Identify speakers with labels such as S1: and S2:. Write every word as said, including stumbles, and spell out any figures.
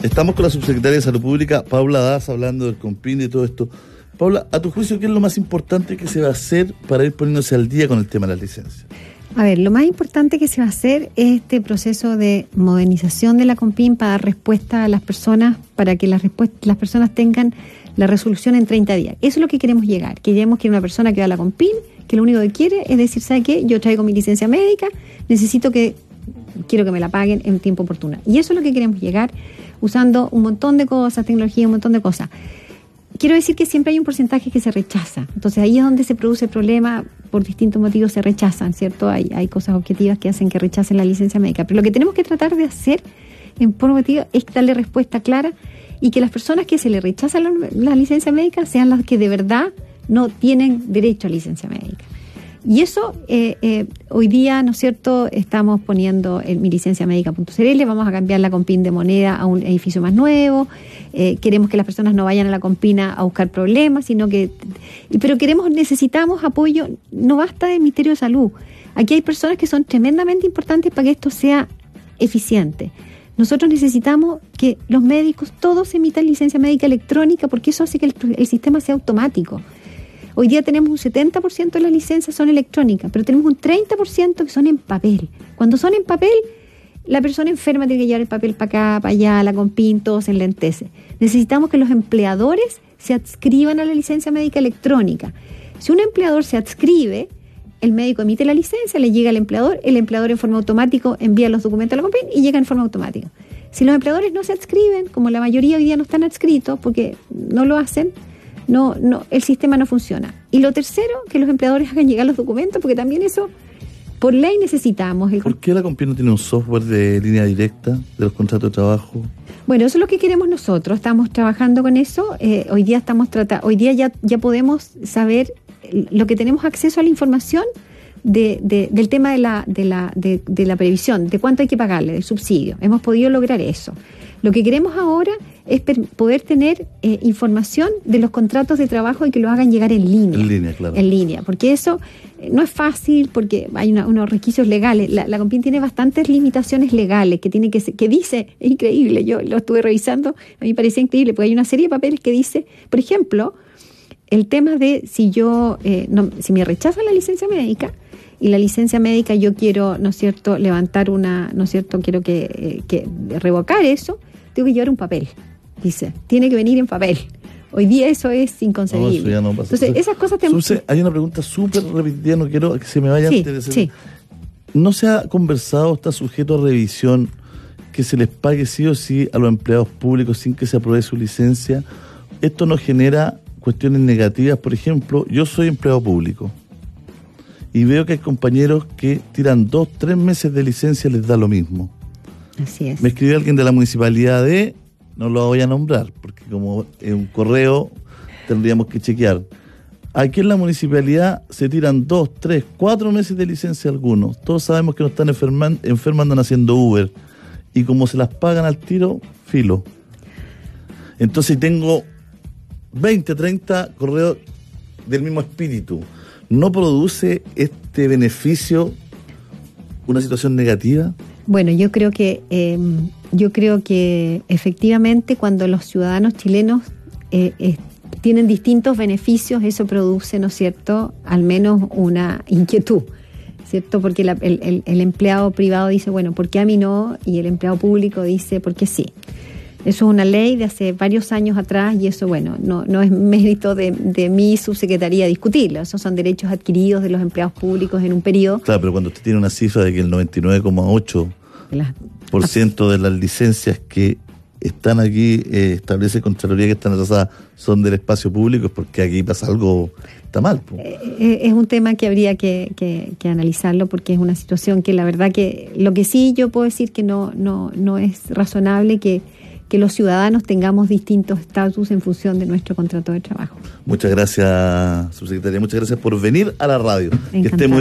S1: Estamos con la subsecretaria de Salud Pública, Paula Daza, hablando del CONPIN y todo esto. Paula, a tu juicio, ¿qué es lo más importante que se va a hacer para ir poniéndose al día con el tema de las licencias?
S2: A ver, lo más importante que se va a hacer es este proceso de modernización de la CONPIN para dar respuesta a las personas, para que las, las personas tengan la resolución en treinta días. Eso es lo que queremos llegar. Queremos que una persona que va a la CONPIN, que lo único que quiere es decir, ¿sabe qué? Yo traigo mi licencia médica, necesito que, quiero que me la paguen en tiempo oportuno. Y eso es lo que queremos llegar, usando un montón de cosas, tecnología, un montón de cosas. Quiero decir que siempre hay un porcentaje que se rechaza. Entonces ahí es donde se produce el problema, por distintos motivos se rechazan, ¿cierto? Hay, hay cosas objetivas que hacen que rechacen la licencia médica. Pero lo que tenemos que tratar de hacer en forma objetiva es darle respuesta clara y que las personas que se les rechaza la, la licencia médica sean las que de verdad no tienen derecho a licencia médica. Y eso, eh, eh, hoy día, ¿no es cierto?, estamos poniendo en mi licencia médica punto c l, vamos a cambiar la CONPIN de moneda a un edificio más nuevo, eh, queremos que las personas no vayan a la CONPIN a buscar problemas, sino que, pero queremos, necesitamos apoyo, no basta del Ministerio de Salud. Aquí hay personas que son tremendamente importantes para que esto sea eficiente. Nosotros necesitamos que los médicos todos emitan licencia médica electrónica, porque eso hace que el, el sistema sea automático. Hoy día tenemos un setenta por ciento de las licencias son electrónicas, pero tenemos un treinta por ciento que son en papel. Cuando son en papel, la persona enferma tiene que llevar el papel para acá, para allá, la CONPIN, todo se enlentece. Necesitamos que los empleadores se adscriban a la licencia médica electrónica. Si un empleador se adscribe, el médico emite la licencia, le llega al empleador, el empleador en forma automática envía los documentos a la CONPIN y llega en forma automática. Si los empleadores no se adscriben, como la mayoría hoy día no están adscritos porque no lo hacen, No, no, el sistema no funciona. Y lo tercero, que los empleadores hagan llegar los documentos, porque también eso, por ley necesitamos. El...
S1: ¿Por qué la CONPIN no tiene un software de línea directa de los contratos de trabajo?
S2: Bueno, eso es lo que queremos nosotros. Estamos trabajando con eso. Eh, hoy día estamos trata, hoy día ya, ya podemos saber lo que tenemos acceso a la información de, de, del tema de la, de la, de, de la previsión, de cuánto hay que pagarle, del subsidio. Hemos podido lograr eso. Lo que queremos ahora es per- poder tener eh, información de los contratos de trabajo y que lo hagan llegar en línea.
S1: En línea, claro.
S2: En línea, porque eso eh, no es fácil, porque hay una, unos requisitos legales. La, la CONPIN tiene bastantes limitaciones legales que tiene que que dice, es increíble, yo lo estuve revisando, a mí me parecía increíble, porque hay una serie de papeles que dice, por ejemplo, el tema de si yo, eh, no, si me rechazan la licencia médica, y la licencia médica yo quiero, ¿no es cierto?, levantar una, ¿no es cierto?, quiero que, eh, que revocar eso, tengo que llevar un papel, dice, tiene que venir en papel. Hoy día eso es inconcebible. No, eso ya no pasa. Entonces, esas cosas... Te...
S1: Subse, hay una pregunta súper repetida, no quiero que se me vaya
S2: sí,
S1: antes de
S2: sí.
S1: ¿No se ha conversado, está sujeto a revisión, que se les pague sí o sí a los empleados públicos sin que se apruebe su licencia? Esto no genera cuestiones negativas. Por ejemplo, yo soy empleado público y veo que hay compañeros que tiran dos, tres meses de licencia, les da lo mismo.
S2: Así es.
S1: Me escribió alguien de la municipalidad de, no lo voy a nombrar, porque como es un correo tendríamos que chequear. Aquí en la municipalidad se tiran dos, tres, cuatro meses de licencia algunos. Todos sabemos que no están enferman, enfermos, andan haciendo Uber. Y como se las pagan al tiro, filo. Entonces tengo veinte, treinta correos del mismo espíritu. ¿No produce este beneficio una situación negativa?
S2: Bueno, yo creo que eh, yo creo que efectivamente cuando los ciudadanos chilenos eh, eh, tienen distintos beneficios, eso produce, ¿no es cierto?, al menos una inquietud, ¿cierto? Porque la, el, el, el empleado privado dice, bueno, ¿por qué a mí no? Y el empleado público dice, ¿por qué sí? Eso es una ley de hace varios años atrás y eso, bueno, no, no es mérito de, de mi subsecretaría discutirlo. Esos son derechos adquiridos de los empleados públicos en un periodo.
S1: Claro, pero cuando usted tiene una cifra de que el noventa y nueve coma ocho por ciento de las licencias que están aquí, eh, establece Contraloría que están atrasadas, son del espacio público, es porque aquí pasa algo, está mal.
S2: Eh, es un tema que habría que, que, que analizarlo, porque es una situación que la verdad que, lo que sí yo puedo decir que no, no, no es razonable que que los ciudadanos tengamos distintos estatus en función de nuestro contrato de trabajo.
S1: Muchas gracias, subsecretaria. Muchas gracias por venir a la radio.
S2: Encantada. Que esté muy